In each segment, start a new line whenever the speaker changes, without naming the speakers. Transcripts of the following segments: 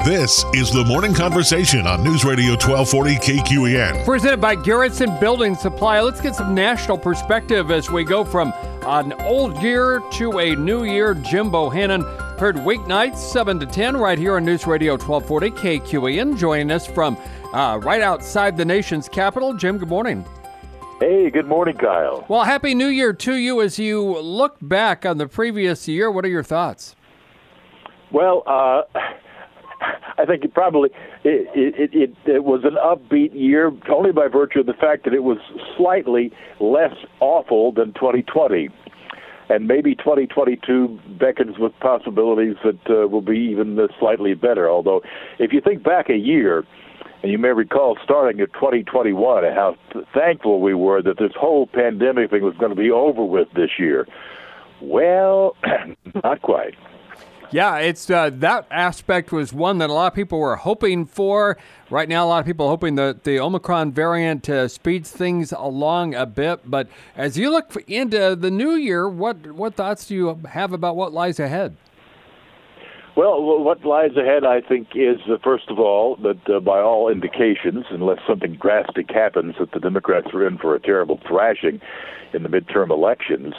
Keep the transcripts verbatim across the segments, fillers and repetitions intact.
This is the Morning Conversation on News Radio twelve forty K Q E N.
Presented by Garrettson Building Supply. Let's get some national perspective as we go from an old year to a new year. Jim Bohannon, heard weeknights seven to ten right here on News Radio twelve forty K Q E N. Joining us from uh, right outside the nation's capital. Jim, good morning.
Hey, good morning, Kyle.
Well, Happy New Year to you. As you look back on the previous year, what are your thoughts?
Well, uh, I think it probably it, it, it, it was an upbeat year only by virtue of the fact that it was slightly less awful than twenty twenty. And maybe twenty twenty-two beckons with possibilities that uh, will be even uh, slightly better. Although, if you think back a year, and you may recall starting at twenty twenty-one and how th- thankful we were that this whole pandemic thing was going to be over with this year. Well, not quite.
Yeah, it's uh, that aspect was one that a lot of people were hoping for. Right now, a lot of people are hoping that the Omicron variant uh, speeds things along a bit. But as you look into the new year, what what thoughts do you have about what lies ahead?
Well, what lies ahead, I think, is, uh, first of all, that uh, by all indications, unless something drastic happens, that the Democrats are in for a terrible thrashing in the midterm elections.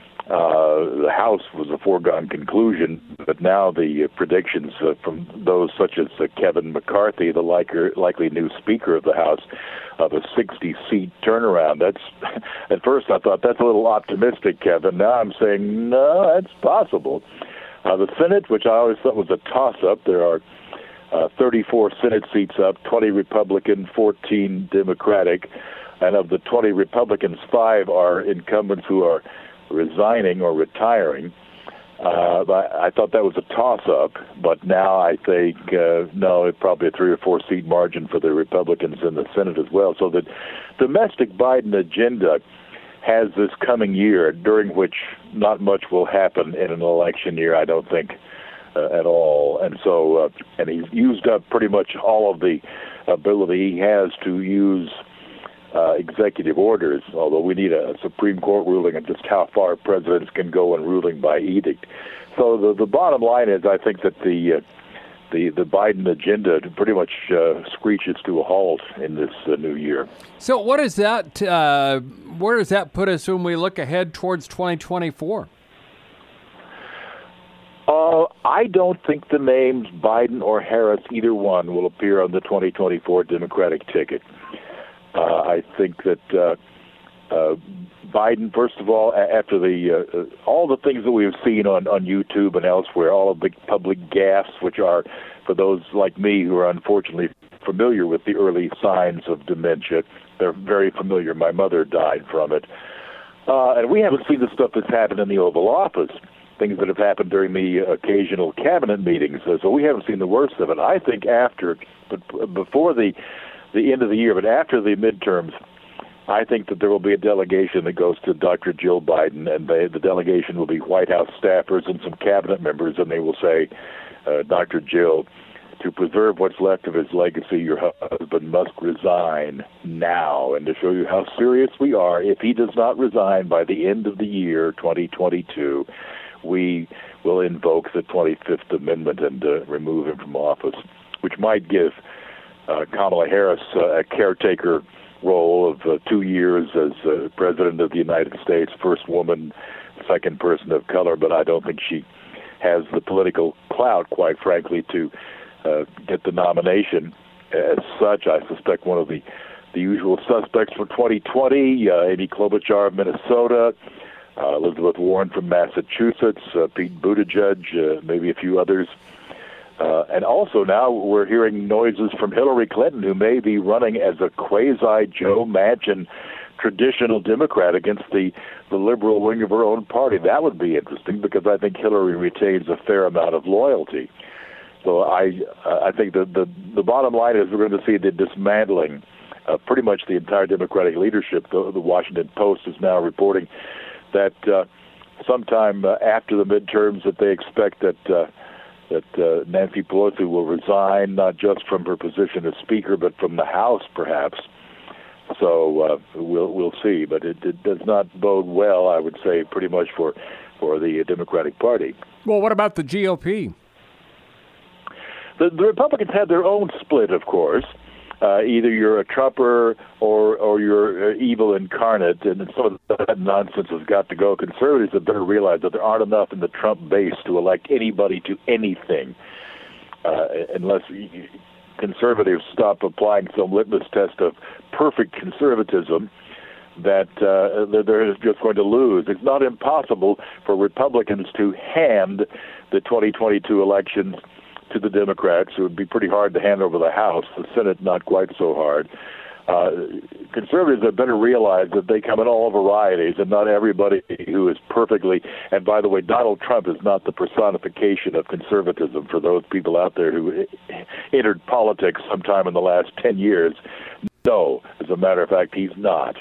Uh, the House was a foregone conclusion, but now the uh, predictions uh, from those such as uh, Kevin McCarthy, the liker, likely new Speaker of the House, of a sixty-seat turnaround. That's at first I thought that's a little optimistic, Kevin. Now I'm saying no, that's possible. Uh, the Senate, which I always thought was a toss-up, there are uh, thirty-four Senate seats up, twenty Republican, fourteen Democratic, and of the twenty Republicans, five are incumbents who are resigning or retiring. Uh, I thought that was a toss-up, but now I think, uh, no, it's probably a three or four seat margin for the Republicans in the Senate as well. So the domestic Biden agenda has this coming year, during which not much will happen in an election year, I don't think, uh, at all. And so, uh, and he's used up pretty much all of the ability he has to use uh, executive orders, although we need a Supreme Court ruling on just how far presidents can go in ruling by edict. So the, the bottom line is, I think that the uh, The, the Biden agenda pretty much uh, screeches to a halt in this uh, new year.
So what does that, uh, where does that put us when we look ahead towards twenty twenty-four?
Uh, I don't think the names Biden or Harris, either one, will appear on the twenty twenty-four Democratic ticket. Uh, I think that uh, uh, Biden, first of all, after the uh, all the things that we've seen on, on YouTube and elsewhere, all of the public gaffes, which are, for those like me who are unfortunately familiar with the early signs of dementia, they're very familiar. My mother died from it. Uh, and we haven't seen the stuff that's happened in the Oval Office, things that have happened during the occasional cabinet meetings. So we haven't seen the worst of it. I think after, but before the, the end of the year, but after the midterms, I think that there will be a delegation that goes to Doctor Jill Biden, and they, the delegation will be White House staffers and some cabinet members, and they will say, uh, Doctor Jill, to preserve what's left of his legacy, your husband must resign now. And to show you how serious we are, if he does not resign by the end of the year, twenty twenty-two, we will invoke the twenty-fifth Amendment and uh, remove him from office, which might give uh, Kamala Harris uh, a caretaker role of uh, two years as uh, President of the United States, first woman, second person of color, but I don't think she has the political clout, quite frankly, to uh, get the nomination. As such, I suspect one of the, the usual suspects for twenty twenty, uh, Amy Klobuchar of Minnesota, uh, Elizabeth Warren from Massachusetts, uh, Pete Buttigieg, uh, maybe a few others. Uh, and also now we're hearing noises from Hillary Clinton, who may be running as a quasi-Joe Manchin traditional Democrat against the, the liberal wing of her own party. That would be interesting because I think Hillary retains a fair amount of loyalty. So I uh, I think the, the, the bottom line is we're going to see the dismantling of pretty much the entire Democratic leadership. The, the Washington Post is now reporting that uh, sometime uh, after the midterms that they expect that uh, that uh, Nancy Pelosi will resign, not just from her position as Speaker, but from the House, perhaps. So uh, we'll we'll see, but it, it does not bode well, I would say, pretty much for for the Democratic Party.
Well, what about the G O P?
the, the Republicans had their own split, of course. Uh, either you're a Trumper or or you're uh, evil incarnate, and some of that nonsense has got to go. Conservatives have better realize that there aren't enough in the Trump base to elect anybody to anything, uh, unless conservatives stop applying some litmus test of perfect conservatism that uh, they're just going to lose. It's not impossible for Republicans to hand the twenty twenty-two elections to the Democrats. It would be pretty hard to hand over the House. The Senate, not quite so hard. Uh, conservatives have better realized that they come in all varieties, and not everybody who is perfectly. And by the way, Donald Trump is not the personification of conservatism for those people out there who entered politics sometime in the last ten years. No, as a matter of fact, he's not.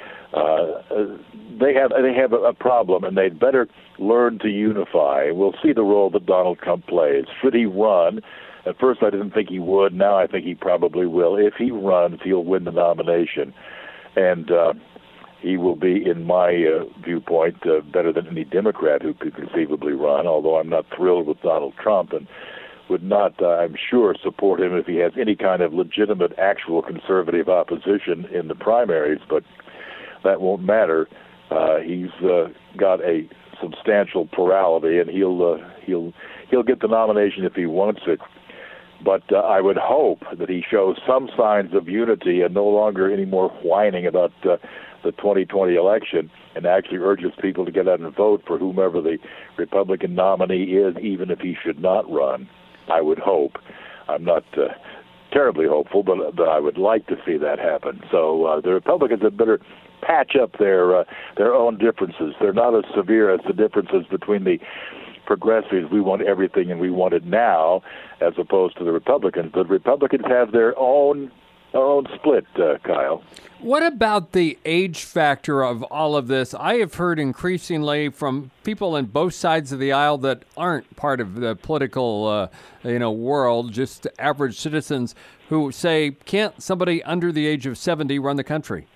Uh, they have they have a, a problem, and they'd better learn to unify. We'll see the role that Donald Trump plays. Should he run? At first, I didn't think he would. Now, I think he probably will. If he runs, he'll win the nomination, and uh, he will be, in my uh, viewpoint, uh, better than any Democrat who could conceivably run. Although I'm not thrilled with Donald Trump, and would not, uh, I'm sure, support him if he has any kind of legitimate, actual conservative opposition in the primaries. But that won't matter. Uh, he's uh, got a substantial plurality, and he'll uh, he'll he'll get the nomination if he wants it. But uh, I would hope that he shows some signs of unity and no longer any more whining about uh, the twenty twenty election, and actually urges people to get out and vote for whomever the Republican nominee is, even if he should not run. I would hope. I'm not uh, terribly hopeful, but, but I would like to see that happen. So uh, the Republicans had better patch up their uh, their own differences. They're not as severe as the differences between the progressives. We want everything and we want it now, as opposed to the Republicans. But Republicans have their own their own split, uh, Kyle.
What about the age factor of all of this? I have heard increasingly from people on both sides of the aisle that aren't part of the political uh, you know, world, just average citizens, who say, can't somebody under the age of seventy run the country?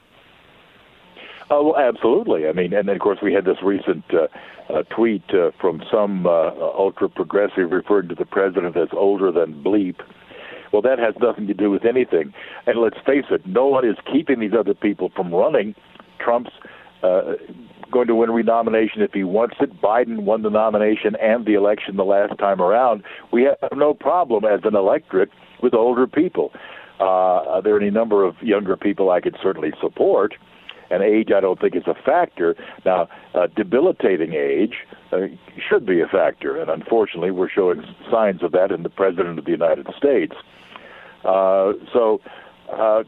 Oh, well, absolutely. I mean, and then, of course, we had this recent uh, uh, tweet uh, from some uh, ultra-progressive referring to the president as older than bleep. Well, that has nothing to do with anything. And let's face it, no one is keeping these other people from running. Trump's uh, going to win renomination if he wants it. Biden won the nomination and the election the last time around. We have no problem as an electorate with older people. Uh, there are any number of younger people I could certainly support. And age, I don't think, is a factor. Now, uh, debilitating age uh, should be a factor, and unfortunately, we're showing signs of that in the President of the United States. Uh, so, uh,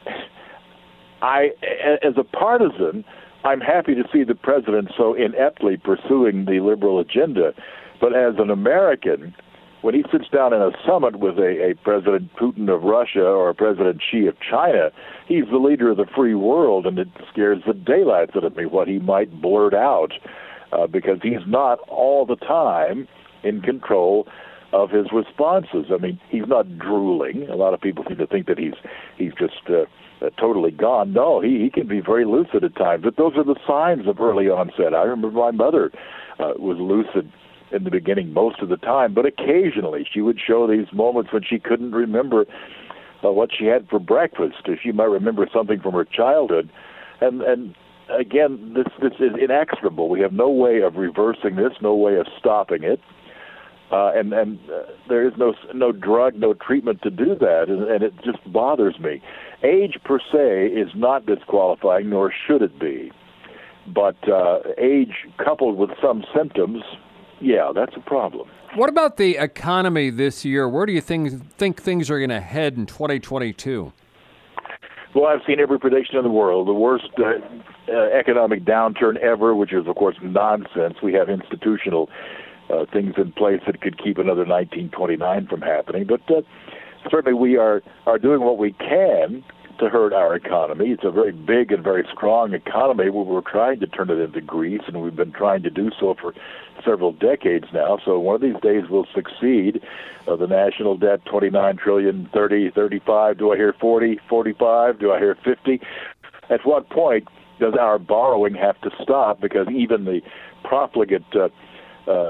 I, as a partisan, I'm happy to see the President so ineptly pursuing the liberal agenda, but as an American, when he sits down in a summit with a, a President Putin of Russia or a President Xi of China, he's the leader of the free world, and it scares the daylights out of me what he might blurt out, uh, because he's not all the time in control of his responses. I mean, he's not drooling. A lot of people seem to think that he's he's just uh, uh, totally gone. No, he, he can be very lucid at times, but those are the signs of early onset. I remember my mother uh, was lucid in the beginning most of the time, but occasionally she would show these moments when she couldn't remember uh, what she had for breakfast, or she might remember something from her childhood. And and again, this this is inexorable. We have no way of reversing this, no way of stopping it, uh, and and uh, there is no no drug, no treatment to do that, and, and it just bothers me. Age per se is not disqualifying, nor should it be, but uh, age coupled with some symptoms, yeah, that's a problem.
What about the economy this year? Where do you think, think things are going to head in twenty twenty-two?
Well, I've seen every prediction in the world. The worst uh, uh, economic downturn ever, which is, of course, nonsense. We have institutional uh, things in place that could keep another nineteen twenty-nine from happening. But uh, certainly we are, are doing what we can to hurt our economy. It's a very big and very strong economy. We're trying to turn it into Greece, and we've been trying to do so for several decades now. So one of these days we'll succeed. Uh, the national debt, twenty-nine trillion, thirty, thirty-five. Do I hear forty, forty-five? Do I hear fifty? At what point does our borrowing have to stop? Because even the profligate uh, uh,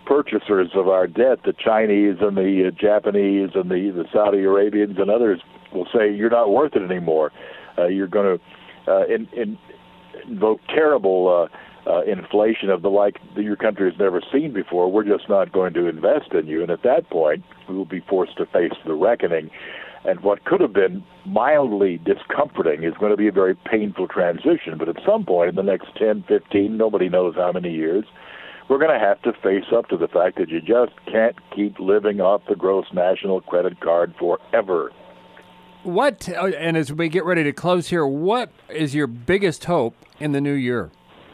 purchasers of our debt, the Chinese and the uh, Japanese and the, the Saudi Arabians and others, will say you're not worth it anymore. Uh, you're going to uh, in, in, invoke terrible uh, uh, inflation of the like that your country has never seen before. We're just not going to invest in you. And at that point, we will be forced to face the reckoning. And what could have been mildly discomforting is going to be a very painful transition. But at some point in the next ten, fifteen, nobody knows how many years, we're going to have to face up to the fact that you just can't keep living off the gross national credit card forever.
What, and as we get ready to close here, what is your biggest hope in the new year?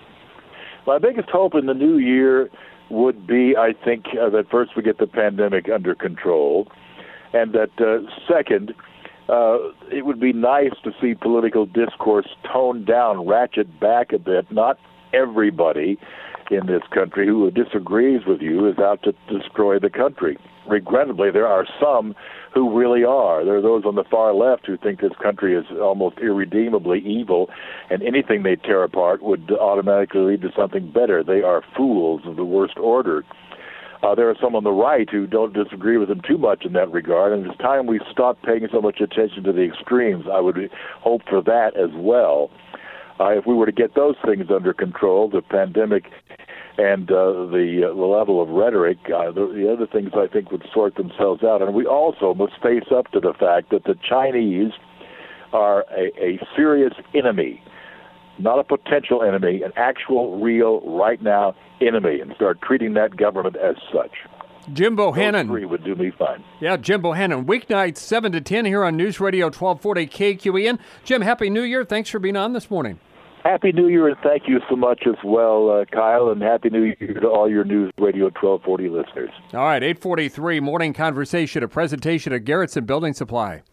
My biggest hope in the new year would be, I think, uh, that first we get the pandemic under control, and that uh, second, uh, it would be nice to see political discourse toned down, ratchet back a bit. Not everybody in this country who disagrees with you is out to destroy the country. Regrettably, there are some who really are. There are those on the far left who think this country is almost irredeemably evil, and anything they tear apart would automatically lead to something better. They are fools of the worst order. Uh, there are some on the right who don't disagree with them too much in that regard, and it's time we stop paying so much attention to the extremes. I would hope for that as well. Uh, if we were to get those things under control, the pandemic and uh, the, uh, the level of rhetoric, uh, the, the other things I think would sort themselves out. And we also must face up to the fact that the Chinese are a, a serious enemy, not a potential enemy, an actual, real, right now enemy, and start treating that government as such.
Jim Bohannon.
Those three would do me fine.
Yeah, Jim Bohannon, weeknights seven to ten here on News Radio twelve forty K Q E N. Jim, Happy New Year. Thanks for being on this morning.
Happy New Year, and thank you so much as well, uh, Kyle, and Happy New Year to all your News Radio twelve forty listeners.
All right, eight forty-three, Morning Conversation, a presentation of Garrettson Building Supply.